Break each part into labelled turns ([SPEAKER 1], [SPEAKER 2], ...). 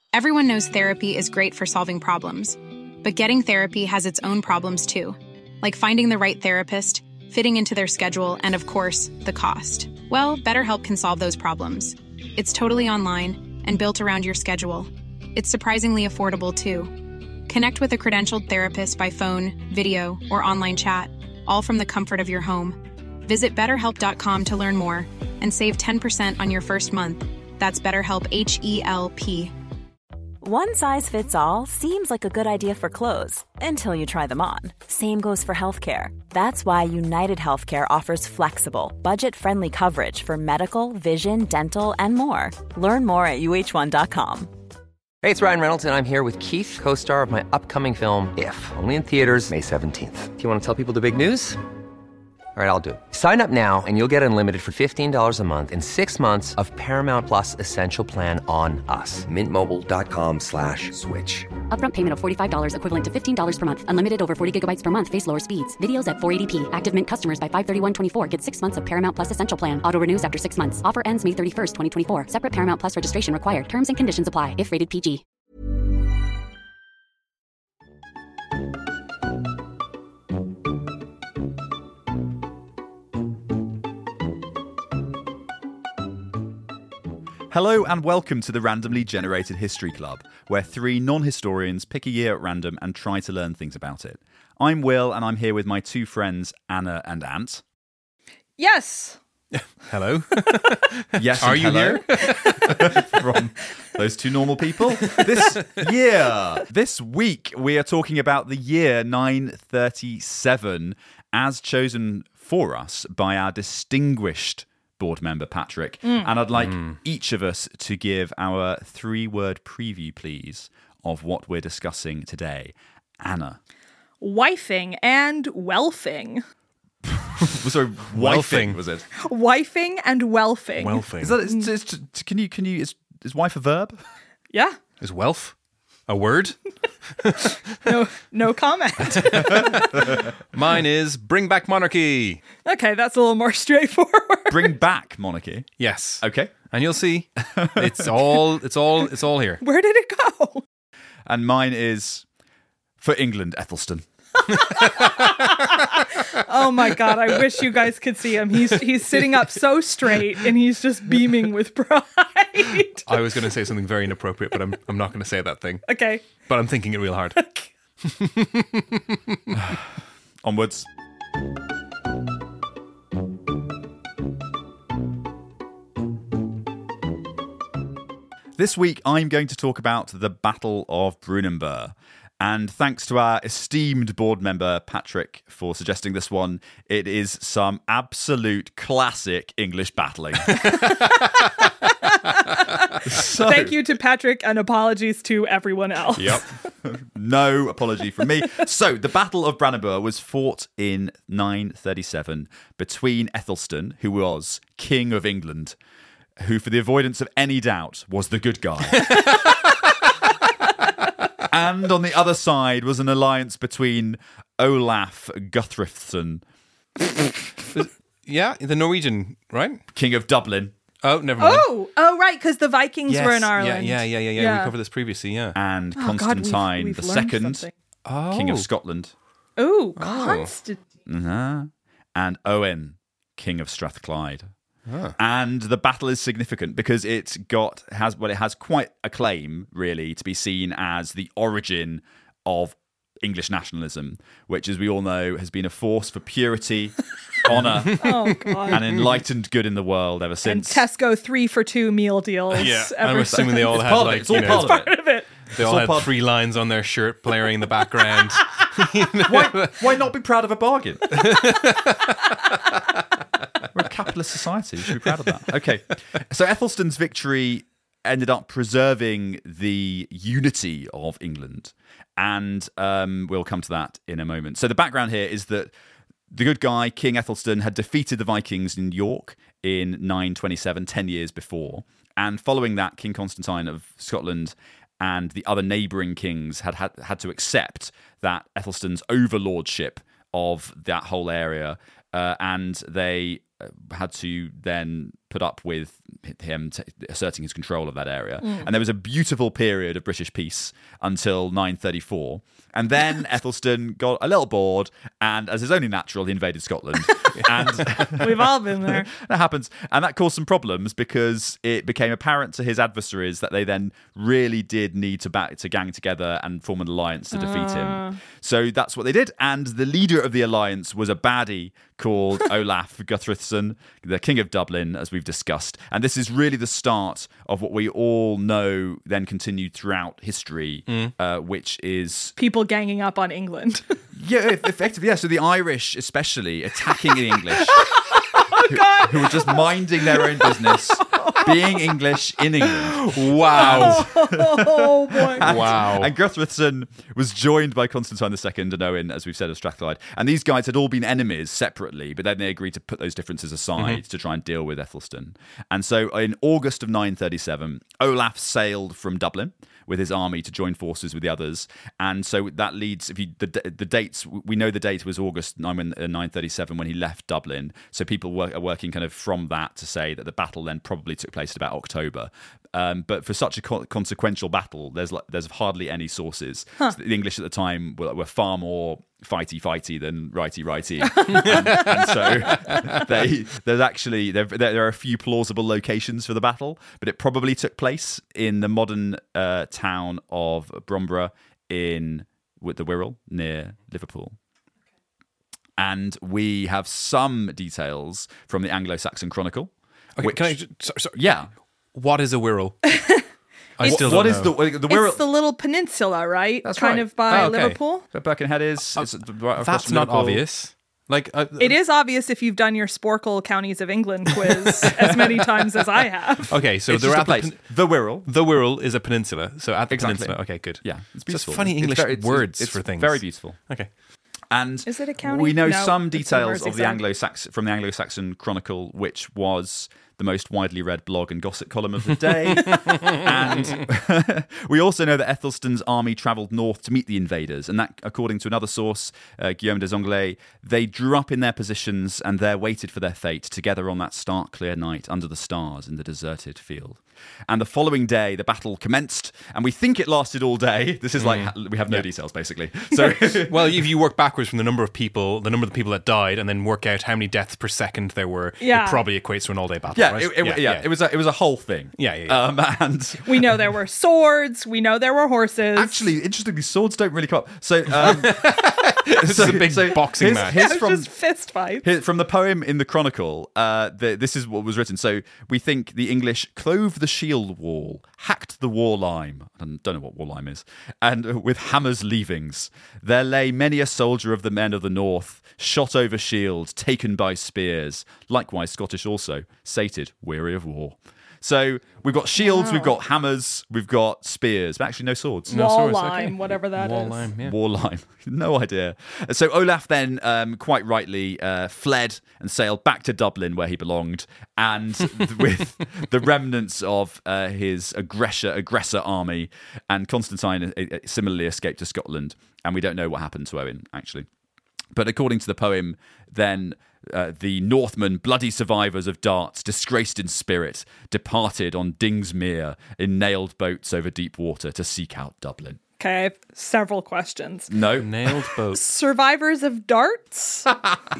[SPEAKER 1] Everyone knows therapy is great for solving problems, but getting therapy has its own problems too, like finding the right therapist, fitting into their schedule, and of course, the cost. Well, BetterHelp can solve those problems. It's totally online and built around your schedule. It's surprisingly affordable too. Connect with a credentialed therapist by phone, video, or online chat, all from the comfort of your home. Visit BetterHelp.com to learn more and save 10% on your first month. That's BetterHelp, H-E-L-P.
[SPEAKER 2] One size fits all seems like a good idea for clothes until you try them on. Same goes for healthcare. That's why United Healthcare offers flexible, budget-friendly coverage for medical, vision, dental, and more. Learn more at UH1.com.
[SPEAKER 3] Hey, it's Ryan Reynolds, and I'm here with Keith, co-star of my upcoming film, If, only in theaters May 17th. Do you want to tell people the big news? All right, I'll do it. Sign up now and you'll get unlimited for $15 a month and 6 months of Paramount Plus Essential Plan on us. MintMobile.com/switch.
[SPEAKER 4] Upfront payment of $45 equivalent to $15 per month. Unlimited over 40 gigabytes per month. Face lower speeds. Videos at 480p. Active Mint customers by 531.24 get 6 months of Paramount Plus Essential Plan. Auto renews after 6 months. Offer ends May 31st, 2024. Separate Paramount Plus registration required. Terms and conditions apply if rated PG.
[SPEAKER 5] Hello and welcome to the Randomly Generated History Club, where three non-historians pick a year at random and try to learn things about it. I'm Will, and I'm here with my two friends, Anna and Ant.
[SPEAKER 6] Yes.
[SPEAKER 7] Hello.
[SPEAKER 5] Yes,
[SPEAKER 7] Are you
[SPEAKER 5] hello.
[SPEAKER 7] here?
[SPEAKER 5] From those two normal people. This week, we are talking about the year 937, as chosen for us by our distinguished board member Patrick, and I'd like each of us to give our 3-word preview, please, of what we're discussing today. Anna.
[SPEAKER 6] Wifing and welfing.
[SPEAKER 5] Sorry, wifing, was it?
[SPEAKER 6] Wifing and welfing.
[SPEAKER 7] Welfing.
[SPEAKER 5] Is that, is wife a verb?
[SPEAKER 6] Yeah.
[SPEAKER 7] Is wealth a word?
[SPEAKER 6] No comment.
[SPEAKER 7] Mine is bring back monarchy.
[SPEAKER 6] Okay, that's a little more straightforward.
[SPEAKER 5] Bring back monarchy.
[SPEAKER 7] Yes.
[SPEAKER 5] Okay.
[SPEAKER 7] And you'll see, it's all here.
[SPEAKER 6] Where did it go?
[SPEAKER 5] And mine is for England, Ethelstan.
[SPEAKER 6] Oh my God, I wish you guys could see him. He's sitting up so straight and he's just beaming with pride.
[SPEAKER 7] I was going to say something very inappropriate, but I'm not going to say that thing.
[SPEAKER 6] Okay.
[SPEAKER 7] But I'm thinking it real hard.
[SPEAKER 5] Onwards. This week, I'm going to talk about the Battle of Brunanburh. And thanks to our esteemed board member, Patrick, for suggesting this one. It is some absolute classic English battling.
[SPEAKER 6] Thank you to Patrick and apologies to everyone else.
[SPEAKER 5] Yep. No apology from me. So, the Battle of Brunanburh was fought in 937 between Ethelstan, who was King of England, who, for the avoidance of any doubt, was the good guy. And on the other side was an alliance between Olaf Guthrifsson,
[SPEAKER 7] Yeah, the Norwegian, right?
[SPEAKER 5] King of Dublin.
[SPEAKER 7] Oh, never mind.
[SPEAKER 6] Oh, right, because the Vikings were in Ireland.
[SPEAKER 7] Yeah. We covered this previously, yeah.
[SPEAKER 5] And
[SPEAKER 6] God,
[SPEAKER 5] Constantine
[SPEAKER 6] we've
[SPEAKER 5] the
[SPEAKER 6] learned
[SPEAKER 5] Second,
[SPEAKER 6] something.
[SPEAKER 5] King of Scotland.
[SPEAKER 6] Oh, Constantine.
[SPEAKER 5] Uh-huh. And Owen, King of Strathclyde. And the battle is significant because it has quite a claim, really, to be seen as the origin of English nationalism, which, as we all know, has been a force for purity, honour, and enlightened good in the world ever since.
[SPEAKER 6] And Tesco 3-for-2 meal deals.
[SPEAKER 7] Yeah, I'm assuming they all had like,
[SPEAKER 6] part of it.
[SPEAKER 7] They all had 3 lines on their shirt blaring in the background.
[SPEAKER 5] Why not be proud of a bargain? We're a capitalist society. We should be proud of that. Okay. So Ethelstan's victory ended up preserving the unity of England. And we'll come to that in a moment. So the background here is that the good guy, King Ethelstan, had defeated the Vikings in York in 927, 10 years before. And following that, King Constantine of Scotland and the other neighbouring kings had to accept that Ethelstan's overlordship of that whole area, and they had to then put up with him asserting his control of that area. And there was a beautiful period of British peace until 934. And then Aethelstan got a little bored, and as is only natural, he invaded Scotland. And
[SPEAKER 6] We've all been there.
[SPEAKER 5] that happens. And that caused some problems because it became apparent to his adversaries that they then really did need to gang together and form an alliance to defeat him. So that's what they did. And the leader of the alliance was a baddie called Olaf Guthruthson, the King of Dublin, as we've discussed. And this is really the start of what we all know then continued throughout history, which is...
[SPEAKER 6] People ganging up on England.
[SPEAKER 5] Yeah, effectively, yeah. So the Irish, especially, attacking the English, who were just minding their own business, being English in England.
[SPEAKER 7] Wow.
[SPEAKER 6] Oh, boy.
[SPEAKER 7] Wow.
[SPEAKER 5] And Guthruthson was joined by Constantine II and Owen, as we've said, of Strathclyde. And these guys had all been enemies separately, but then they agreed to put those differences aside to try and deal with Aethelstan. And so in August of 937, Olaf sailed from Dublin with his army to join forces with the others. And so that leads, if you the dates, we know the date was August 937 when he left Dublin. So people are working kind of from that to say that the battle then probably took place at about October. But for such a consequential battle, there's hardly any sources. So the English at the time were far more fighty than righty. and so there are a few plausible locations for the battle, but it probably took place in the modern town of Bromborough with the Wirral near Liverpool. And we have some details from the Anglo-Saxon Chronicle.
[SPEAKER 7] Okay, can I
[SPEAKER 5] Yeah.
[SPEAKER 7] What is a Wirral? I still
[SPEAKER 5] What
[SPEAKER 7] don't
[SPEAKER 5] is
[SPEAKER 7] know.
[SPEAKER 5] the Wirral?
[SPEAKER 6] It's the little peninsula, right?
[SPEAKER 5] That's
[SPEAKER 6] kind
[SPEAKER 5] right.
[SPEAKER 6] of by
[SPEAKER 7] Oh, okay.
[SPEAKER 6] Liverpool.
[SPEAKER 5] Where Birkenhead is. It's right across
[SPEAKER 7] That's
[SPEAKER 5] from
[SPEAKER 7] not
[SPEAKER 5] Liverpool.
[SPEAKER 7] obvious. Like
[SPEAKER 6] It is obvious if you've done your Sporkle Counties of England quiz as many times as I have.
[SPEAKER 7] Okay, so
[SPEAKER 5] It's
[SPEAKER 7] they're
[SPEAKER 5] just a
[SPEAKER 7] at
[SPEAKER 5] place. The Wirral.
[SPEAKER 7] The Wirral is a peninsula. So at the
[SPEAKER 5] Exactly.
[SPEAKER 7] peninsula. Okay, good.
[SPEAKER 5] Yeah, it's
[SPEAKER 7] Just
[SPEAKER 5] beautiful.
[SPEAKER 7] funny
[SPEAKER 5] It's
[SPEAKER 7] English
[SPEAKER 5] very-
[SPEAKER 7] words
[SPEAKER 5] it's
[SPEAKER 7] for things.
[SPEAKER 5] Very beautiful.
[SPEAKER 7] Okay.
[SPEAKER 5] And
[SPEAKER 6] Is it a county?
[SPEAKER 5] we know
[SPEAKER 6] No,
[SPEAKER 5] some
[SPEAKER 6] it's the
[SPEAKER 5] details of the
[SPEAKER 6] Merseyside.
[SPEAKER 5] from the Anglo-Saxon Chronicle, which was the most widely read blog and gossip column of the day. And we also know that Aethelstan's army travelled north to meet the invaders, and that, according to another source, Guillaume des Anglais, they drew up in their positions and there waited for their fate together on that stark clear night under the stars in the deserted field. And the following day, the battle commenced, and we think it lasted all day. This is like, we have no details, basically. So,
[SPEAKER 7] Well, if you work backwards from the number of people that died, and then work out how many deaths per second there were,
[SPEAKER 6] Yeah.
[SPEAKER 7] it probably equates to an all-day battle.
[SPEAKER 5] yeah,
[SPEAKER 7] right?
[SPEAKER 5] it was a whole thing.
[SPEAKER 7] Yeah.
[SPEAKER 5] And
[SPEAKER 6] We know there were swords. We know there were horses.
[SPEAKER 5] actually, interestingly, swords don't really come up. So,
[SPEAKER 7] This is a big boxing match.
[SPEAKER 6] it was just fist fights.
[SPEAKER 5] From the poem in the Chronicle, this is what was written. So we think the English clove the shield wall, hacked the war lime, I don't know what war lime is, and with hammers leavings, there lay many a soldier of the men of the north, shot over shield, taken by spears, likewise Scottish also, sated, weary of war. So we've got shields, we've got hammers, we've got spears, but actually no swords.
[SPEAKER 7] No
[SPEAKER 6] Wall
[SPEAKER 7] swords,
[SPEAKER 6] lime,
[SPEAKER 7] okay.
[SPEAKER 6] whatever that is.
[SPEAKER 7] Wall lime, yeah.
[SPEAKER 5] War lime. No idea. So Olaf then, quite rightly, fled and sailed back to Dublin where he belonged, and with the remnants of his aggressor army, and Constantine similarly escaped to Scotland, and we don't know what happened to Owen, actually. But according to the poem, then the Northmen, bloody survivors of darts, disgraced in spirit, departed on Dingsmere in nailed boats over deep water to seek out Dublin.
[SPEAKER 6] Okay, I have several questions.
[SPEAKER 5] No.
[SPEAKER 7] Nailed boats.
[SPEAKER 6] Survivors of darts?
[SPEAKER 7] So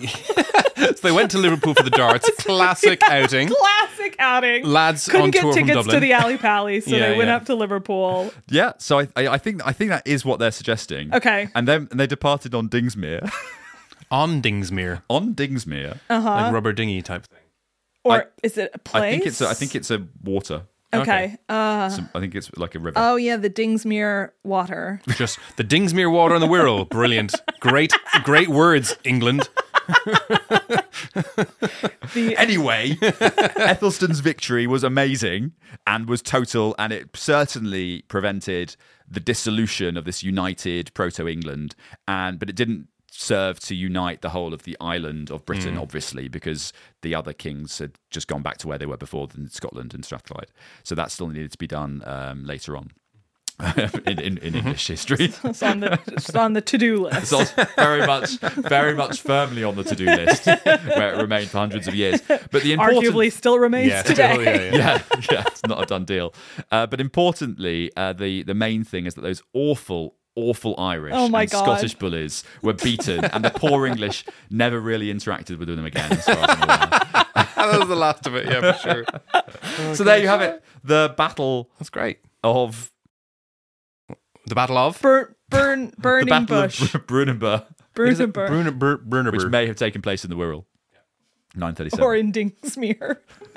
[SPEAKER 7] they went to Liverpool for the darts. Classic outing.
[SPEAKER 6] Classic outing.
[SPEAKER 7] Lads
[SPEAKER 6] Couldn't
[SPEAKER 7] on
[SPEAKER 6] get
[SPEAKER 7] tour from
[SPEAKER 6] tickets to
[SPEAKER 7] Dublin.
[SPEAKER 6] the Alley Pally, so
[SPEAKER 7] Yeah,
[SPEAKER 6] they went
[SPEAKER 7] yeah.
[SPEAKER 6] up to Liverpool.
[SPEAKER 5] Yeah, so I think that is what they're suggesting.
[SPEAKER 6] Okay.
[SPEAKER 5] And then they departed on Dingsmere.
[SPEAKER 7] On Dingsmere.
[SPEAKER 5] On Dingsmere.
[SPEAKER 7] Like rubber dinghy type thing.
[SPEAKER 6] Or is it a place?
[SPEAKER 5] I think it's a water.
[SPEAKER 6] Okay.
[SPEAKER 5] I think it's like a river.
[SPEAKER 6] Oh, yeah, the Dingsmere water.
[SPEAKER 7] Just the Dingsmere water and the Wirral. Brilliant. Great words, England.
[SPEAKER 5] Anyway, Aethelstan's victory was amazing and was total, and it certainly prevented the dissolution of this united proto-England. But it didn't serve to unite the whole of the island of Britain, obviously, because the other kings had just gone back to where they were before, in Scotland and Strathclyde. So that still needed to be done later on. in English history.
[SPEAKER 6] It's on the to-do list.
[SPEAKER 5] It's also very much firmly on the to-do list, where it remained for hundreds of years. But the important,
[SPEAKER 6] Arguably still remains today.
[SPEAKER 7] Still, yeah.
[SPEAKER 5] it's not a done deal. But importantly, the main thing is that those awful Irish
[SPEAKER 6] Oh my
[SPEAKER 5] and
[SPEAKER 6] God.
[SPEAKER 5] Scottish bullies were beaten, and the poor English never really interacted with them again, as far as I'm aware.
[SPEAKER 7] That was the last of it, yeah, for sure.
[SPEAKER 5] So there you have it. The Battle
[SPEAKER 7] That's great.
[SPEAKER 5] of...
[SPEAKER 7] The Battle of
[SPEAKER 6] Burning
[SPEAKER 5] the Battle
[SPEAKER 6] Bush.
[SPEAKER 5] of Brunanburh,
[SPEAKER 6] Brunanburh.
[SPEAKER 5] which may have taken place in the Wirral. 937.
[SPEAKER 6] Or in Dingsmere.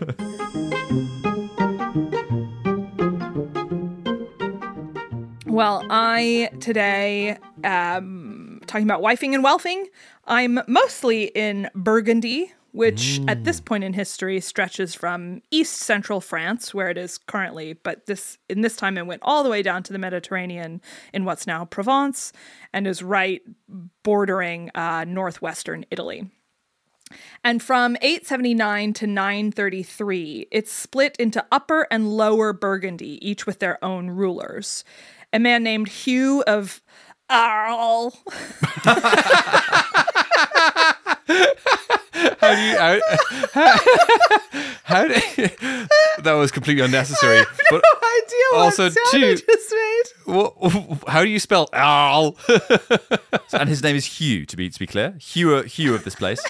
[SPEAKER 6] Well, I today talking about wifing and wealthing. I'm mostly in Burgundy, which at this point in history stretches from east central France, where it is currently, but in this time it went all the way down to the Mediterranean in what's now Provence, and is right bordering northwestern Italy. And from 879 to 933, it's split into Upper and Lower Burgundy, each with their own rulers. A man named Hugh of Arles.
[SPEAKER 7] How do you, that was completely unnecessary. But
[SPEAKER 6] No idea what
[SPEAKER 7] also,
[SPEAKER 6] sound
[SPEAKER 7] too-
[SPEAKER 6] I just made.
[SPEAKER 7] how do you spell Arl?
[SPEAKER 5] And his name is Hugh, to be clear. Hugh of this place.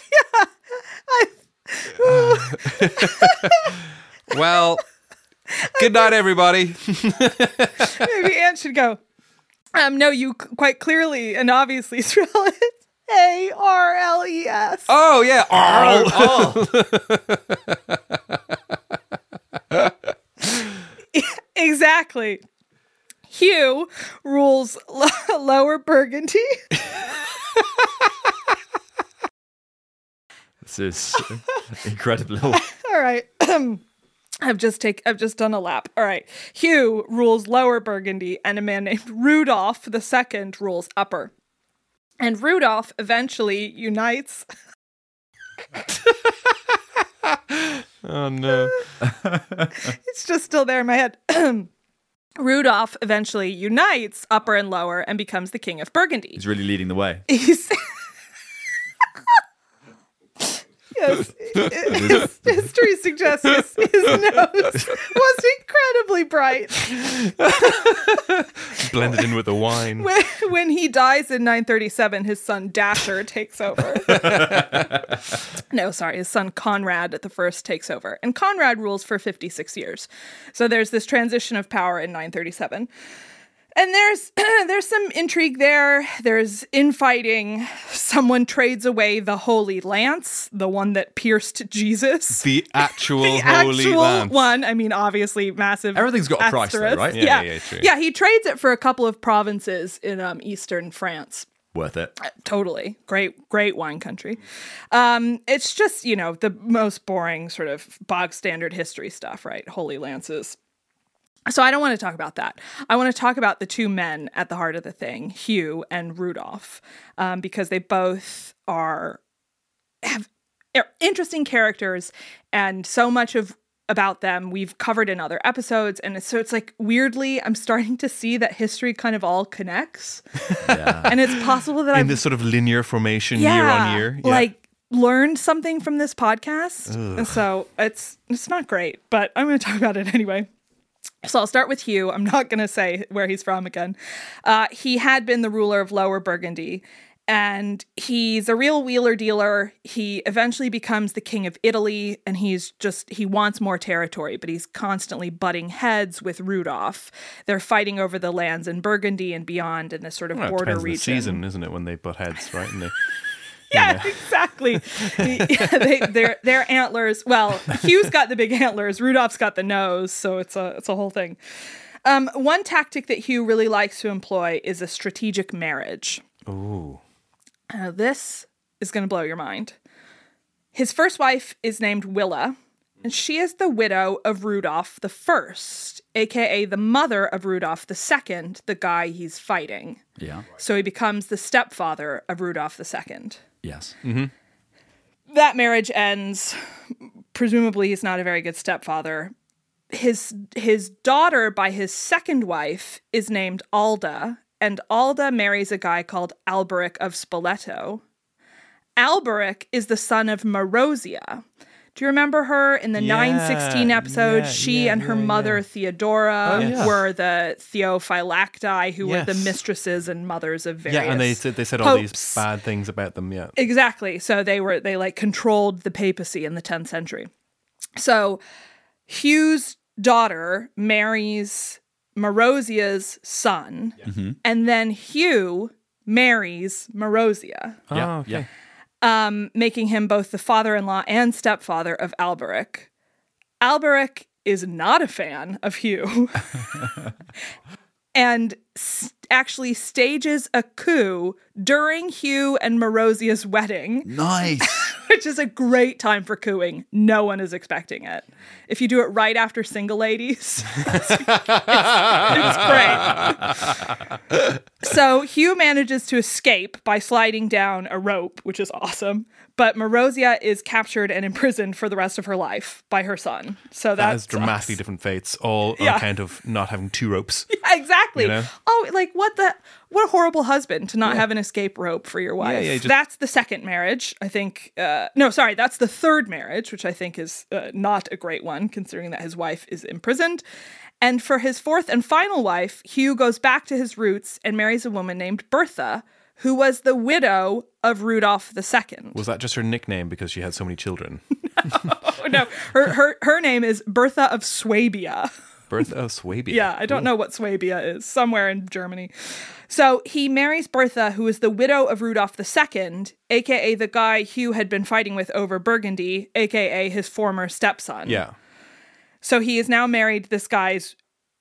[SPEAKER 7] Well, good night, everybody.
[SPEAKER 6] Maybe Anne should go. No, you quite clearly and obviously spell it Arles.
[SPEAKER 7] Oh, yeah, Arl.
[SPEAKER 6] Exactly. Hugh rules Lower Burgundy.
[SPEAKER 5] This is incredible.
[SPEAKER 6] All right. I've just done a lap. All right. Hugh rules Lower Burgundy, and a man named Rudolph II rules Upper. And Rudolph eventually unites.
[SPEAKER 7] Oh, no.
[SPEAKER 6] It's just still there in my head. Rudolph eventually unites Upper and Lower and becomes the king of Burgundy.
[SPEAKER 5] He's really leading the way.
[SPEAKER 6] He's yes, history suggests his nose was incredibly bright.
[SPEAKER 7] Blended in with the wine.
[SPEAKER 6] When he dies in 937, his son Dasher takes over. No, sorry, his son Conrad I takes over. And Conrad rules for 56 years. So there's this transition of power in 937. And there's some intrigue there. There's infighting. Someone trades away the Holy Lance, the one that pierced Jesus.
[SPEAKER 7] The actual
[SPEAKER 6] The
[SPEAKER 7] Holy
[SPEAKER 6] actual
[SPEAKER 7] Lance.
[SPEAKER 6] one. I mean, obviously, massive.
[SPEAKER 5] Everything's got a price though,
[SPEAKER 6] asterisk.
[SPEAKER 5] right?
[SPEAKER 7] Yeah, true.
[SPEAKER 6] Yeah, he trades it for a couple of provinces in eastern France.
[SPEAKER 5] Worth it.
[SPEAKER 6] Totally. Great wine country. It's just, the most boring sort of bog standard history stuff, right? Holy Lances. So I don't want to talk about that. I want to talk about the two men at the heart of the thing, Hugh and Rudolph, because they both are interesting characters, and so much about them we've covered in other episodes. And so it's like, weirdly, I'm starting to see that history kind of all connects.
[SPEAKER 5] Yeah.
[SPEAKER 6] And it's possible that
[SPEAKER 7] In
[SPEAKER 6] I've
[SPEAKER 7] this sort of linear formation year on year. Yeah.
[SPEAKER 6] like learned something from this podcast. And so it's not great, but I'm going to talk about it anyway. So I'll start with Hugh. I'm not going to say where he's from again. He had been the ruler of Lower Burgundy, and he's a real wheeler dealer. He eventually becomes the king of Italy, and he wants more territory, but he's constantly butting heads with Rudolph. They're fighting over the lands in Burgundy and beyond in this sort of
[SPEAKER 7] Well, it
[SPEAKER 6] border
[SPEAKER 7] depends on
[SPEAKER 6] region.
[SPEAKER 7] the season, isn't it, when they butt heads, right? And they,
[SPEAKER 6] Yeah, exactly. Their antlers. Well, Hugh's got the big antlers. Rudolph's got the nose. So it's a whole thing. One tactic that Hugh really likes to employ is a strategic marriage.
[SPEAKER 7] ooh.
[SPEAKER 6] This is going to blow your mind. His first wife is named Willa, and she is the widow of Rudolph I, aka the mother of Rudolph II, the guy he's fighting.
[SPEAKER 5] Yeah.
[SPEAKER 6] So he becomes the stepfather of Rudolph II.
[SPEAKER 5] Yes.
[SPEAKER 6] That marriage ends. Presumably, he's not a very good stepfather. his daughter by his second wife is named Alda, and Alda marries a guy called Alberic of Spoleto. Alberic is the son of Marozia. Do you remember her in the 916 episode? She and her mother Theodora were the Theophylacti, who were the mistresses and mothers of various
[SPEAKER 7] and they said
[SPEAKER 6] popes.
[SPEAKER 7] all these bad things about them. Yeah,
[SPEAKER 6] exactly. So they like controlled the papacy in the 10th century. So Hugh's daughter marries Marozia's son, and then Hugh marries Marozia.
[SPEAKER 7] Oh, okay.
[SPEAKER 6] Making him both the father-in-law and stepfather of Alberic. Alberic is not a fan of Hugh and actually stages a coup during Hugh and Marozia's wedding.
[SPEAKER 5] Nice.
[SPEAKER 6] Which is a great time for cooing. No one is expecting it. If you do it right after Single Ladies, it's great. So Hugh manages to escape by sliding down a rope, which is awesome. But Marozia is captured and imprisoned for the rest of her life by her son. So
[SPEAKER 7] that has dramatically different fates, all on account of not having two ropes.
[SPEAKER 6] Yeah, exactly.
[SPEAKER 7] You know?
[SPEAKER 6] Oh, like what a horrible husband to not have an escape rope for your wife. That's the second marriage, I think. That's the third marriage, which I think is not a great one, considering that his wife is imprisoned. And for his fourth and final wife, Hugh goes back to his roots and marries a woman named Bertha, who was the widow of Rudolph II.
[SPEAKER 7] Was that just her nickname because she had so many children?
[SPEAKER 6] No. Her name is Bertha of Swabia.
[SPEAKER 7] Bertha of Swabia.
[SPEAKER 6] Yeah, I don't know what Swabia is. Somewhere in Germany. So he marries Bertha, who is the widow of Rudolph II, a.k.a. the guy Hugh had been fighting with over Burgundy, a.k.a. his former stepson.
[SPEAKER 7] Yeah.
[SPEAKER 6] So he is now married this guy's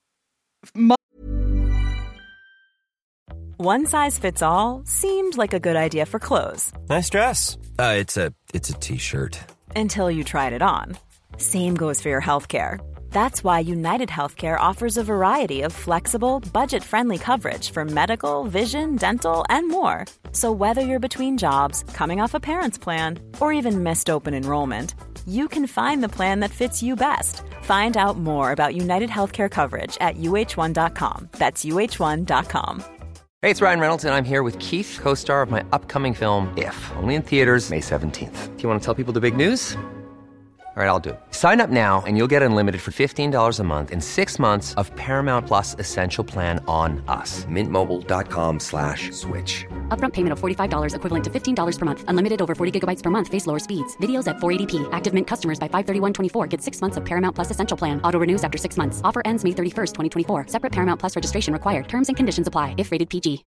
[SPEAKER 2] One size fits all seemed like a good idea for clothes.
[SPEAKER 8] Nice dress. It's a t-shirt.
[SPEAKER 2] Until you tried it on. Same goes for your healthcare. That's why United Healthcare offers a variety of flexible, budget-friendly coverage for medical, vision, dental, and more. So whether you're between jobs, coming off a parent's plan, or even missed open enrollment, you can find the plan that fits you best. Find out more about United Healthcare coverage at uh1.com. That's uh1.com.
[SPEAKER 3] Hey, it's Ryan Reynolds, and I'm here with Keith, co-star of my upcoming film, If, only in theaters May 17th. Do you want to tell people the big news? All right, I'll do it. Sign up now and you'll get unlimited for $15 a month and 6 months of Paramount Plus Essential Plan on us. MintMobile.com/switch.
[SPEAKER 4] Upfront payment of $45 equivalent to $15 per month. Unlimited over 40 gigabytes per month. Face lower speeds. Videos at 480p. Active Mint customers by 531.24 get 6 months of Paramount Plus Essential Plan. Auto renews after 6 months. Offer ends May 31st, 2024. Separate Paramount Plus registration required. Terms and conditions apply if rated PG.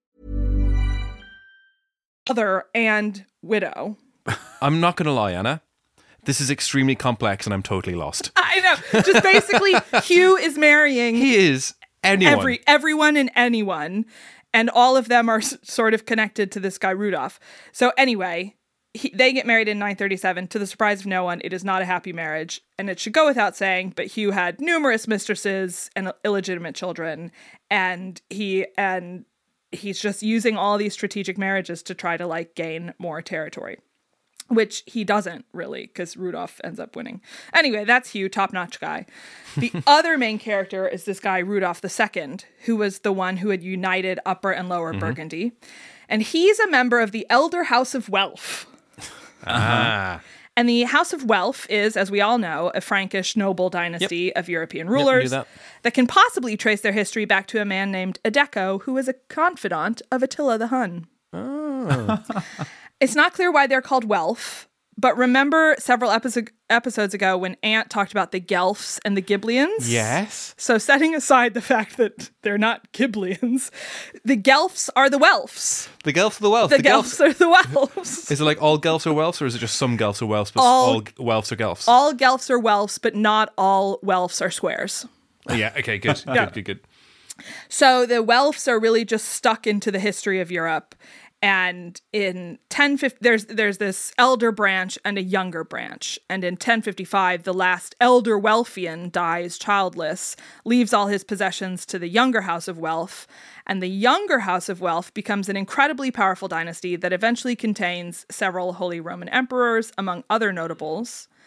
[SPEAKER 6] mother and widow.
[SPEAKER 7] I'm not going to lie, Anna. This is extremely complex and I'm totally lost.
[SPEAKER 6] I know. Just basically, Hugh is marrying...
[SPEAKER 7] He is anyone.
[SPEAKER 6] Everyone and anyone. And all of them are sort of connected to this guy, Rudolph. So anyway, they get married in 937. To the surprise of no one, it is not a happy marriage. And it should go without saying, but Hugh had numerous mistresses and illegitimate children. And he's just using all these strategic marriages to try to like gain more territory. Which he doesn't really, because Rudolph ends up winning. Anyway, that's Hugh, top-notch guy. The other main character is this guy, Rudolph II, who was the one who had united Upper and Lower Burgundy. And he's a member of the Elder House of Welf.
[SPEAKER 7] Ah.
[SPEAKER 6] And the House of Welf is, as we all know, a Frankish noble dynasty of European rulers that can possibly trace their history back to a man named Edeko, who was a confidant of Attila the Hun.
[SPEAKER 7] Oh.
[SPEAKER 6] It's not clear why they're called Welf, but remember several episodes ago when Ant talked about the Guelphs and the Ghiblians?
[SPEAKER 7] Yes.
[SPEAKER 6] So setting aside the fact that they're not Ghiblians, the Guelphs are the Welfs.
[SPEAKER 7] The Guelphs are the Welfs.
[SPEAKER 6] The Guelphs are the Welfs.
[SPEAKER 7] Is it like all Guelphs are Welfs, or is it just some Guelphs are Welfs, but all Welfs are Guelphs?
[SPEAKER 6] All Guelphs are Welfs, but not all Welfs are squares.
[SPEAKER 7] Oh, yeah, okay, good.
[SPEAKER 6] Yeah.
[SPEAKER 7] Good.
[SPEAKER 6] So the Welfs are really just stuck into the history of Europe. And in 1050, there's this elder branch and a younger branch. And in 1055, the last elder Welfian dies childless, leaves all his possessions to the younger House of Welf. And the younger House of Welf becomes an incredibly powerful dynasty that eventually contains several Holy Roman emperors, among other notables.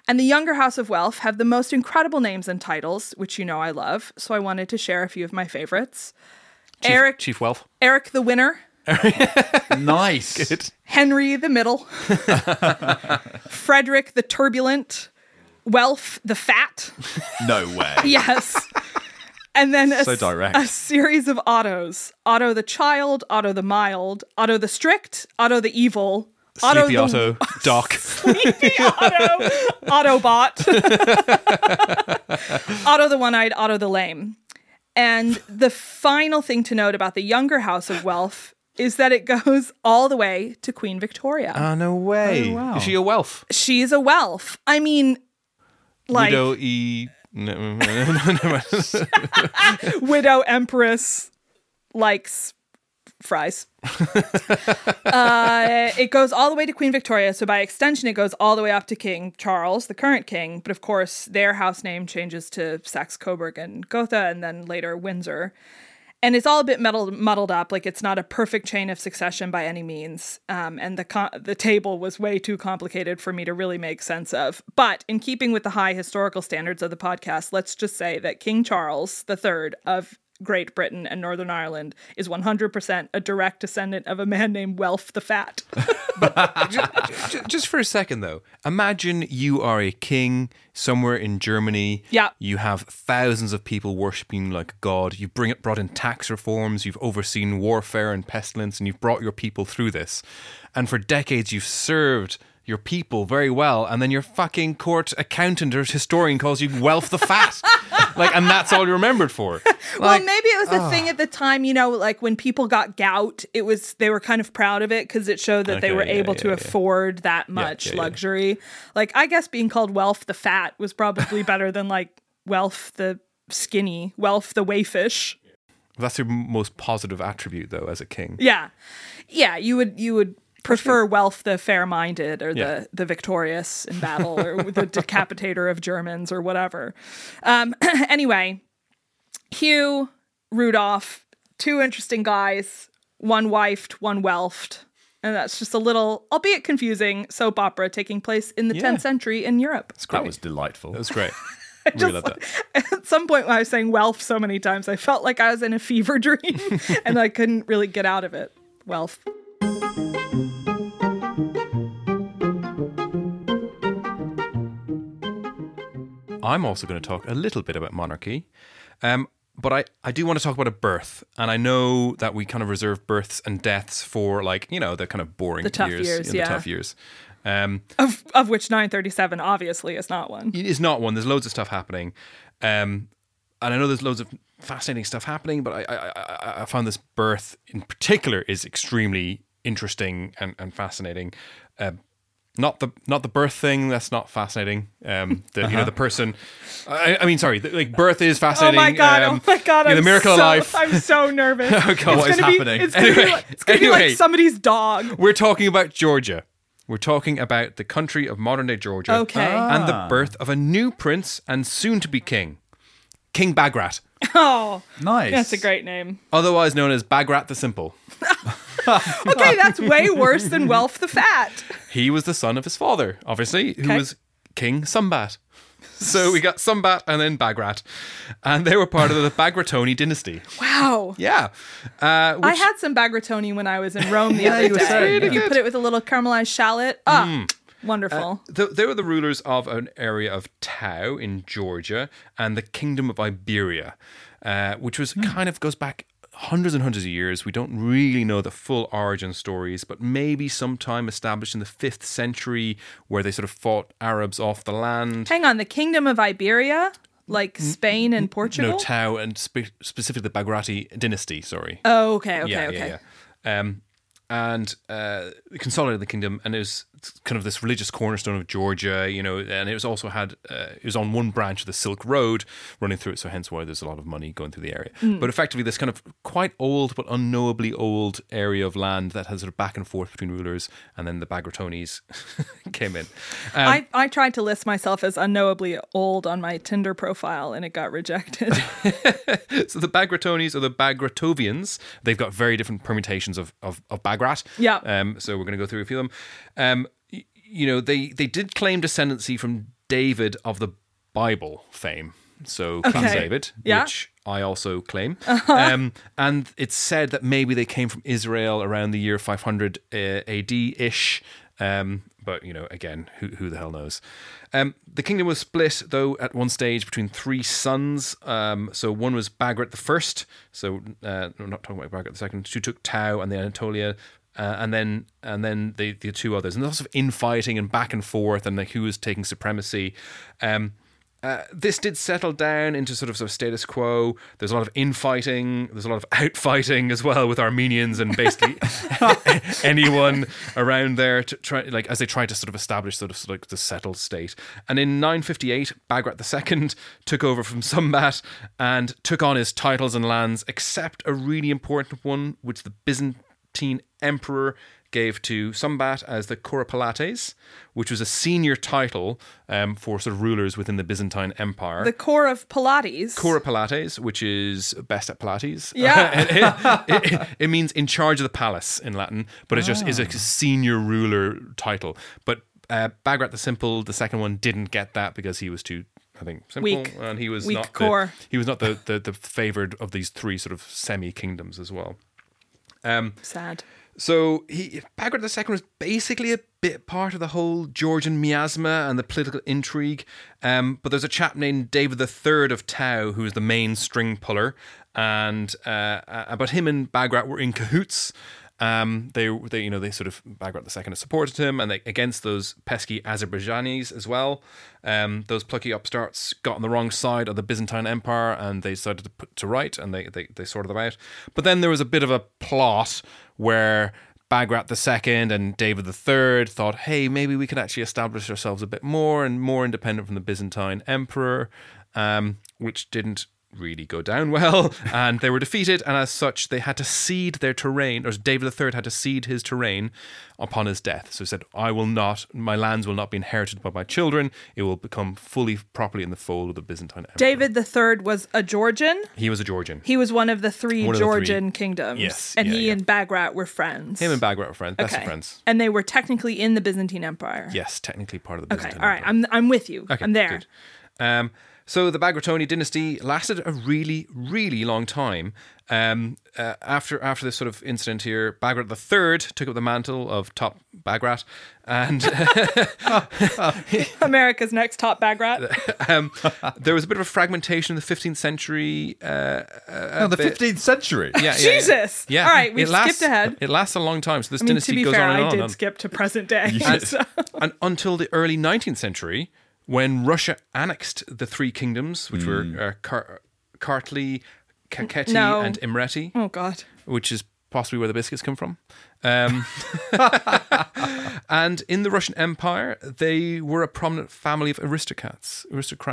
[SPEAKER 6] And the younger House of Welf have the most incredible names and titles, which you know I love. So I wanted to share a few of my favorites.
[SPEAKER 7] Chief Welf.
[SPEAKER 6] Eric the Winner.
[SPEAKER 5] Nice.
[SPEAKER 6] Good. Henry the Middle. Frederick the Turbulent. Welf the Fat.
[SPEAKER 5] No way.
[SPEAKER 6] Yes. And then
[SPEAKER 5] So direct.
[SPEAKER 6] a series of Ottos. Otto the Child, Otto the Mild, Otto the Strict, Otto the Evil,
[SPEAKER 7] Sleepy Otto, Doc.
[SPEAKER 6] Sleepy Otto, Autobot, Otto the One-Eyed, Otto the Lame. And the final thing to note about the younger House of Welf is that it goes all the way to Queen Victoria.
[SPEAKER 7] No way.
[SPEAKER 5] Oh, wow.
[SPEAKER 7] Is she a Welf?
[SPEAKER 6] She's a Welf. I mean, like...
[SPEAKER 7] Widow E... No.
[SPEAKER 6] Widow Empress likes fries. It goes all the way to Queen Victoria, so by extension it goes all the way up to King Charles, the current king, but of course their house name changes to Saxe-Coburg and Gotha and then later Windsor. And it's all a bit muddled up, like it's not a perfect chain of succession by any means. And the table was way too complicated for me to really make sense of. But in keeping with the high historical standards of the podcast, let's just say that King Charles III of Great Britain and Northern Ireland is 100% a direct descendant of a man named Welf the Fat.
[SPEAKER 7] Just for a second, though. Imagine you are a king somewhere in Germany.
[SPEAKER 6] Yeah.
[SPEAKER 7] You have thousands of people worshipping like God. You've brought in tax reforms. You've overseen warfare and pestilence, and you've brought your people through this. And for decades, you've served your people very well, and then your fucking court accountant or historian calls you Welf the Fat. And that's all you're remembered for.
[SPEAKER 6] Well, maybe it was a thing at the time, like when people got gout, they were kind of proud of it because it showed that they were able to afford that much luxury. Like, I guess being called Welf the Fat was probably better than like Welf the Skinny, Welf the Wayfish.
[SPEAKER 7] That's your most positive attribute, though, as a king.
[SPEAKER 6] Yeah. Yeah, you would prefer Welf the fair-minded or the victorious in battle or the decapitator of Germans or whatever. Anyway, Hugh, Rudolph, two interesting guys, one wifed, one Welfed. And that's just a little, albeit confusing, soap opera taking place in the 10th century in Europe.
[SPEAKER 5] That was delightful.
[SPEAKER 7] That was great.
[SPEAKER 6] Really love that. At some point when I was saying Welf so many times, I felt like I was in a fever dream and I couldn't really get out of it. Welf.
[SPEAKER 7] I'm also going to talk a little bit about monarchy, but I do want to talk about a birth. And I know that we kind of reserve births and deaths for the kind of boring
[SPEAKER 6] the tough
[SPEAKER 7] years. The tough years.
[SPEAKER 6] Of which 937 obviously is not one.
[SPEAKER 7] It is not one. There's loads of stuff happening. And I know there's loads of fascinating stuff happening, but I found this birth in particular is extremely interesting and fascinating. Not the birth thing. That's not fascinating. The person. I mean, sorry. Birth is fascinating.
[SPEAKER 6] Oh my god!
[SPEAKER 7] The miracle of life.
[SPEAKER 6] I'm so nervous.
[SPEAKER 7] Oh god,
[SPEAKER 5] what is happening?
[SPEAKER 6] It's gonna be like somebody's dog.
[SPEAKER 7] We're talking about Georgia. We're talking about the country of modern day Georgia.
[SPEAKER 6] Okay.
[SPEAKER 7] And the birth of a new prince and soon to be king, King Bagrat.
[SPEAKER 6] Oh,
[SPEAKER 5] nice.
[SPEAKER 6] That's a great name.
[SPEAKER 7] Otherwise known as Bagrat the Simple.
[SPEAKER 6] Okay, that's way worse than Welf the Fat.
[SPEAKER 7] He was the son of his father, obviously, who was King Sumbat. So we got Sumbat and then Bagrat. And they were part of the Bagratoni dynasty.
[SPEAKER 6] Wow.
[SPEAKER 7] Yeah.
[SPEAKER 6] I had some Bagratoni when I was in Rome the other day. If you put it with a little caramelized shallot. Wonderful.
[SPEAKER 7] They were the rulers of an area of Tau in Georgia and the Kingdom of Iberia, which was kind of goes back hundreds and hundreds of years. We don't really know the full origin stories, but maybe sometime established in the 5th century where they sort of fought Arabs off the land.
[SPEAKER 6] Hang on, the Kingdom of Iberia? Like Spain and Portugal?
[SPEAKER 7] No, Tau and specifically the Bagrati dynasty, sorry.
[SPEAKER 6] Oh, okay.
[SPEAKER 7] And consolidated the kingdom, and it was kind of this religious cornerstone of Georgia, and it was also it was on one branch of the Silk Road running through it, so hence why there's a lot of money going through the area. But effectively this kind of quite old but unknowably old area of land that has sort of back and forth between rulers, and then the Bagratonis came in.
[SPEAKER 6] I tried to list myself as unknowably old on my Tinder profile and it got rejected.
[SPEAKER 7] So the Bagratonis or the Bagratovians, they've got very different permutations of Bagrat.
[SPEAKER 6] Yeah.
[SPEAKER 7] So we're going to go through a few of them. They did claim descendancy from David of the Bible fame. So King David, which I also claim. And it's said that maybe they came from Israel around the year 500 AD-ish. But, again, who the hell knows? The kingdom was split, though, at one stage between 3 sons. So one was Bagrat the First. So we're not talking about Bagrat the Second. Who took Tau and the Anatolia. And then the 2 others. And there's lots of infighting and back and forth and who was taking supremacy. This did settle down into sort of status quo. There's a lot of infighting. There's a lot of outfighting as well with Armenians and basically anyone around there to try, as they try to sort of establish the settled state. And in 958, Bagrat II took over from Sumbat and took on his titles and lands, except a really important one, which the Byzantine emperor gave to Sumbat as the Kuropalates, which was a senior title for sort of rulers within the Byzantine Empire.
[SPEAKER 6] The core of Pilates.
[SPEAKER 7] Kuropalates, which is best at Pilates.
[SPEAKER 6] Yeah.
[SPEAKER 7] It means in charge of the palace in Latin, but it just is a senior ruler title. But Bagrat the Simple, the second one, didn't get that because he was too, I think, simple.
[SPEAKER 6] Weak.
[SPEAKER 7] And he was
[SPEAKER 6] Weak
[SPEAKER 7] not
[SPEAKER 6] core.
[SPEAKER 7] He was not the favoured of these 3 sort of semi-kingdoms as well.
[SPEAKER 6] Sad.
[SPEAKER 7] So Bagrat II was basically a bit part of the whole Georgian miasma and the political intrigue. But there's a chap named David III of Tau who was the main string puller, and but him and Bagrat were in cahoots. They sort of Bagrat II supported him, and against those pesky Azerbaijanis as well. Those plucky upstarts got on the wrong side of the Byzantine Empire, and they decided to put to right, and they sorted them out. But then there was a bit of a plot where Bagrat II and David III thought, hey, maybe we could actually establish ourselves a bit more and more independent from the Byzantine Emperor, which didn't really go down well, and they were defeated, and as such they had to cede their terrain, or David III had to cede his terrain upon his death. So he said, my lands will not be inherited by my children, it will become properly in the fold of the Byzantine Empire.
[SPEAKER 6] David III was a Georgian?
[SPEAKER 7] He was a Georgian.
[SPEAKER 6] He was one of the 3 Georgian kingdoms.
[SPEAKER 7] Yes.
[SPEAKER 6] And he and Bagrat were friends.
[SPEAKER 7] Him and Bagrat were friends, best of friends.
[SPEAKER 6] And they were technically in the Byzantine Empire.
[SPEAKER 7] Yes, technically part of the Byzantine
[SPEAKER 6] Empire.
[SPEAKER 7] Empire.
[SPEAKER 6] All right, I'm with you.
[SPEAKER 7] Okay,
[SPEAKER 6] I'm there.
[SPEAKER 7] Good. So the Bagratoni dynasty lasted a really, really long time. After this sort of incident here, Bagrat III took up the mantle of top Bagrat, and
[SPEAKER 6] America's next top Bagrat.
[SPEAKER 7] There was a bit of a fragmentation in the 15th century.
[SPEAKER 5] The 15th century?
[SPEAKER 7] Yeah.
[SPEAKER 6] Jesus!
[SPEAKER 7] Yeah.
[SPEAKER 6] All right, we've skipped ahead.
[SPEAKER 7] It lasts a long time, so this
[SPEAKER 6] to
[SPEAKER 7] dynasty
[SPEAKER 6] be
[SPEAKER 7] goes
[SPEAKER 6] fair,
[SPEAKER 7] on and on.
[SPEAKER 6] I did skip to present day.
[SPEAKER 7] And until the early 19th century, when Russia annexed the 3 kingdoms, which were Kartli, Kakheti, and Imereti.
[SPEAKER 6] Oh, God.
[SPEAKER 7] Which is possibly where the biscuits come from. And in the Russian Empire, they were a prominent family of aristocrats.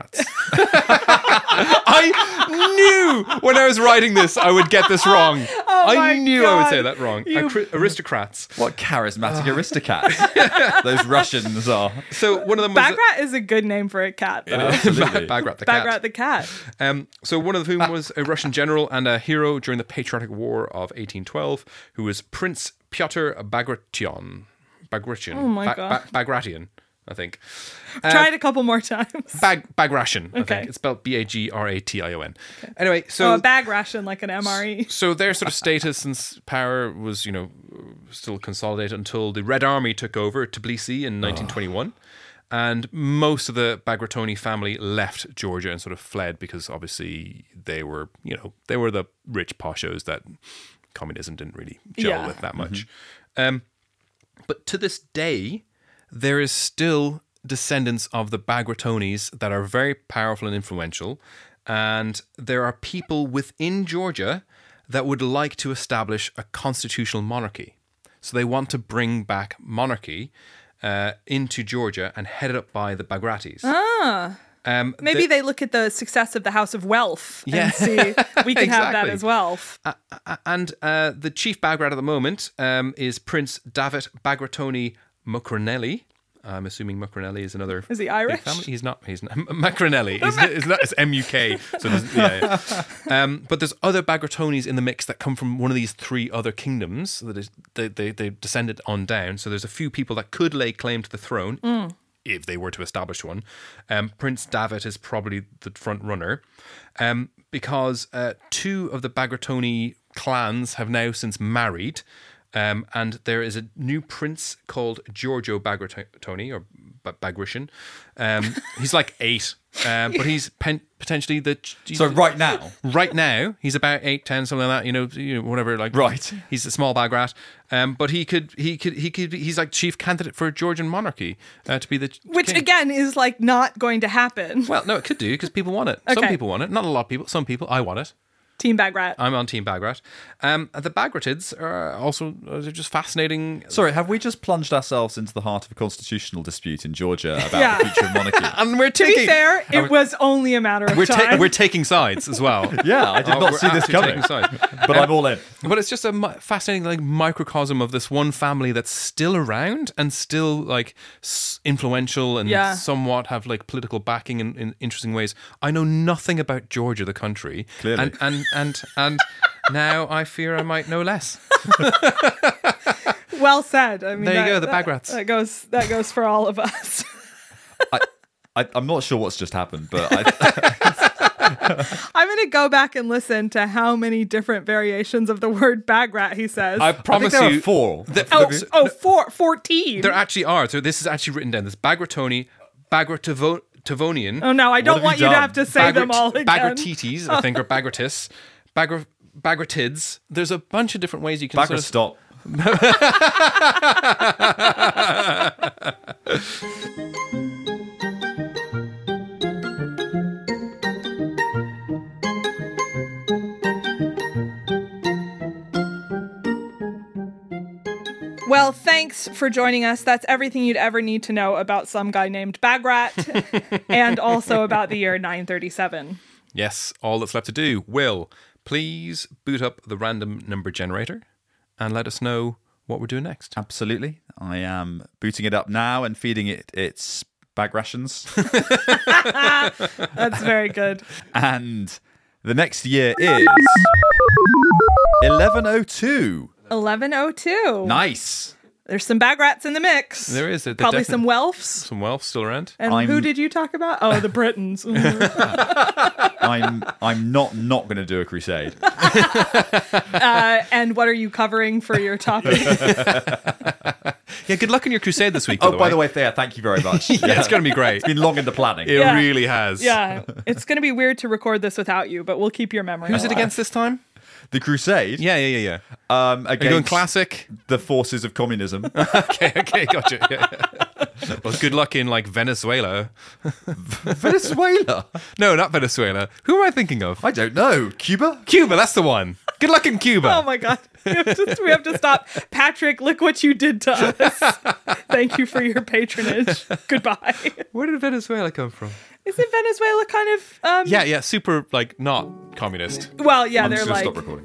[SPEAKER 7] I knew when I was writing this I would get this wrong. I knew I would say that wrong. Aristocrats.
[SPEAKER 5] What charismatic aristocrats those Russians are.
[SPEAKER 7] So one of them was
[SPEAKER 6] Bagrat is a good name for a cat, though.
[SPEAKER 7] Bagrat the cat.
[SPEAKER 6] Bagrat the cat.
[SPEAKER 7] So one of whom was a Russian general and a hero during the Patriotic War of 1812, who was Prince Pyotr Bagration.
[SPEAKER 6] Oh my God.
[SPEAKER 7] Bagration, I think.
[SPEAKER 6] Try it a couple more times.
[SPEAKER 7] Bagration, I
[SPEAKER 6] Okay.
[SPEAKER 7] think. It's spelled Bagration. Okay. Anyway, so...
[SPEAKER 6] a bag ration like an MRE.
[SPEAKER 7] So their sort of status and power was, still consolidated until the Red Army took over Tbilisi in 1921. And most of the Bagratoni family left Georgia and sort of fled because obviously they were the rich poshos that communism didn't really gel with that much. But to this day, there is still descendants of the Bagratonis that are very powerful and influential. And there are people within Georgia that would like to establish a constitutional monarchy. So they want to bring back monarchy into Georgia and headed up by the Bagratis.
[SPEAKER 6] Maybe they look at the success of the House of Wealth and see we can have that as well.
[SPEAKER 7] And the chief Bagrat at the moment is Prince David Bagratoni Mucranelli. I'm assuming Mucranelli is another.
[SPEAKER 6] Is he Irish?
[SPEAKER 7] Family. He's not. Mucranelli. It's M-U-K. So but there's other Bagratonis in the mix that come from one of these 3 other kingdoms that they descended on down. So there's a few people that could lay claim to the throne if they were to establish one. Prince David is probably the front runner, because 2 of the Bagratoni clans have now since married, and there is a new prince called Giorgio Bagratoni, or Bagration. He's like 8, but he's potentially the...
[SPEAKER 5] So right now?
[SPEAKER 7] Right now, he's about 8, 10, something like that, you know, whatever, like...
[SPEAKER 5] Right. He's
[SPEAKER 7] a small Bagrat. But he's like chief candidate for Georgian monarchy, to be the
[SPEAKER 6] Which,
[SPEAKER 7] king.
[SPEAKER 6] again, is like not going to happen.
[SPEAKER 7] Well, no, it could do, because people want it.
[SPEAKER 6] Okay.
[SPEAKER 7] Some people want it. Not a lot of people. Some people. I want it.
[SPEAKER 6] Team Bagrat.
[SPEAKER 7] I'm on Team Bagrat. The Bagratids are also they're just fascinating.
[SPEAKER 5] Sorry, have we just plunged ourselves into the heart of a constitutional dispute in Georgia about the future of monarchy?
[SPEAKER 7] And we're
[SPEAKER 6] To
[SPEAKER 7] taking...
[SPEAKER 6] be fair, it was only a matter of time.
[SPEAKER 7] We're taking sides as well.
[SPEAKER 5] Yeah, I did not
[SPEAKER 7] we're
[SPEAKER 5] see this
[SPEAKER 7] absolutely
[SPEAKER 5] coming.
[SPEAKER 7] taking sides.
[SPEAKER 5] But I'm all in.
[SPEAKER 7] But it's just a fascinating like microcosm of this one family that's still around and still like influential and somewhat have like political backing in interesting ways. I know nothing about Georgia, the country,
[SPEAKER 5] Clearly.
[SPEAKER 7] and now I fear I might know less.
[SPEAKER 6] Well said. I mean,
[SPEAKER 7] There you go, the Bagrats.
[SPEAKER 6] That goes for all of us.
[SPEAKER 5] I'm not sure what's just happened, but
[SPEAKER 6] I'm going to go back and listen to how many different variations of the word Bagrat he says.
[SPEAKER 7] I promise
[SPEAKER 5] there are
[SPEAKER 7] you,
[SPEAKER 5] 4.
[SPEAKER 6] 14.
[SPEAKER 7] There actually are. So this is actually written down. This Bagratoni, Bagratavonian.
[SPEAKER 6] Oh no, I don't want you to
[SPEAKER 5] done?
[SPEAKER 6] have to say them all again.
[SPEAKER 7] Bagratites, I think, or Bagratis. Bagratids. There's a bunch of different ways you can
[SPEAKER 5] Bagrat, stop.
[SPEAKER 6] Well, thanks for joining us. That's everything you'd ever need to know about some guy named Bagrat and also about the year 937.
[SPEAKER 7] Yes, all that's left to do. Will, please boot up the random number generator and let us know what we're doing next.
[SPEAKER 5] Absolutely. I am booting it up now and feeding it its bag rations.
[SPEAKER 6] That's very good.
[SPEAKER 5] And the next year is 1102.
[SPEAKER 6] 1102.
[SPEAKER 5] Nice.
[SPEAKER 6] There's some Bagrats in the mix.
[SPEAKER 7] There is. They're
[SPEAKER 6] Probably
[SPEAKER 7] definitely-
[SPEAKER 6] some Welfs.
[SPEAKER 7] Some Welfs still around.
[SPEAKER 6] And who did you talk about? Oh, the Britons.
[SPEAKER 5] I'm not going to do a crusade.
[SPEAKER 6] And what are you covering for your topic?
[SPEAKER 7] Yeah, good luck in your crusade this week, by
[SPEAKER 5] the way, Thea, thank you very much.
[SPEAKER 7] Yeah, it's going to be great.
[SPEAKER 5] It's been long in the planning.
[SPEAKER 7] It really has.
[SPEAKER 6] Yeah, it's going to be weird to record this without you, but we'll keep your memory.
[SPEAKER 7] Who's it
[SPEAKER 6] alive.
[SPEAKER 7] against this time?
[SPEAKER 5] The crusade?
[SPEAKER 7] Yeah.
[SPEAKER 5] Against
[SPEAKER 7] Are you going classic?
[SPEAKER 5] the forces of communism.
[SPEAKER 7] Okay, gotcha. Yeah. Well, good luck in like Venezuela.
[SPEAKER 5] Venezuela?
[SPEAKER 7] No, not Venezuela. Who am I thinking of?
[SPEAKER 5] I don't know. Cuba?
[SPEAKER 7] Cuba, that's the one. Good luck in Cuba.
[SPEAKER 6] Oh my God. We have to stop. Patrick, look what you did to us. Thank you for your patronage. Goodbye.
[SPEAKER 7] Where did Venezuela come from?
[SPEAKER 6] Isn't Venezuela kind of...
[SPEAKER 7] Yeah, super, like, not communist.
[SPEAKER 6] Well, yeah,
[SPEAKER 5] I'm
[SPEAKER 6] they're
[SPEAKER 5] just going
[SPEAKER 6] like...
[SPEAKER 5] to stop recording.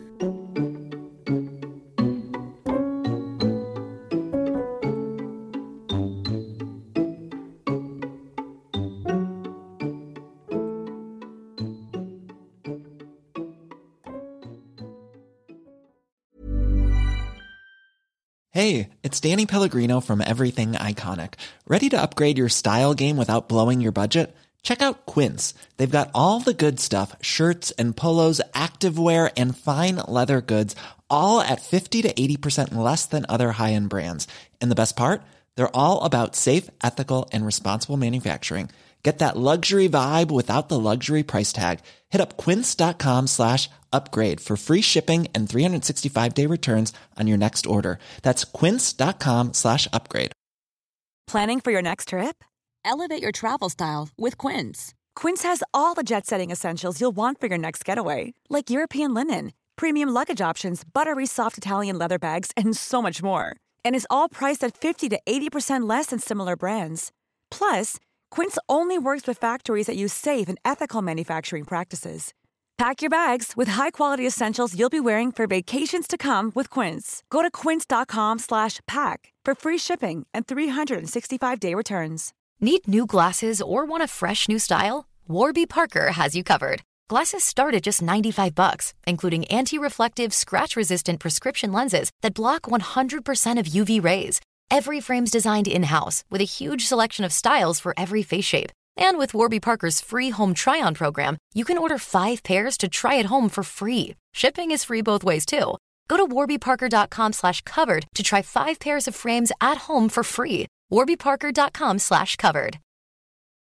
[SPEAKER 9] Hey, it's Danny Pellegrino from Everything Iconic. Ready to upgrade your style game without blowing your budget? Check out Quince. They've got all the good stuff, shirts and polos, activewear, and fine leather goods, all at 50 to 80% less than other high-end brands. And the best part? They're all about safe, ethical, and responsible manufacturing. Get that luxury vibe without the luxury price tag. Hit up quince.com/upgrade for free shipping and 365-day returns on your next order. That's quince.com/upgrade.
[SPEAKER 2] Planning for your next trip?
[SPEAKER 10] Elevate your travel style with Quince.
[SPEAKER 2] Quince has all the jet-setting essentials you'll want for your next getaway, like European linen, premium luggage options, buttery soft Italian leather bags, and so much more. And is all priced at 50 to 80% less than similar brands. Plus, Quince only works with factories that use safe and ethical manufacturing practices. Pack your bags with high-quality essentials you'll be wearing for vacations to come with Quince. Go to quince.com/pack for free shipping and 365-day returns.
[SPEAKER 11] Need new glasses or want a fresh new style? Warby Parker has you covered. Glasses start at just $95, including anti-reflective, scratch-resistant prescription lenses that block 100% of UV rays. Every frame's designed in-house with a huge selection of styles for every face shape. And with Warby Parker's free home try-on program, you can order 5 pairs to try at home for free. Shipping is free both ways, too. Go to warbyparker.com/covered to try 5 pairs of frames at home for free. warbyparker.com/covered.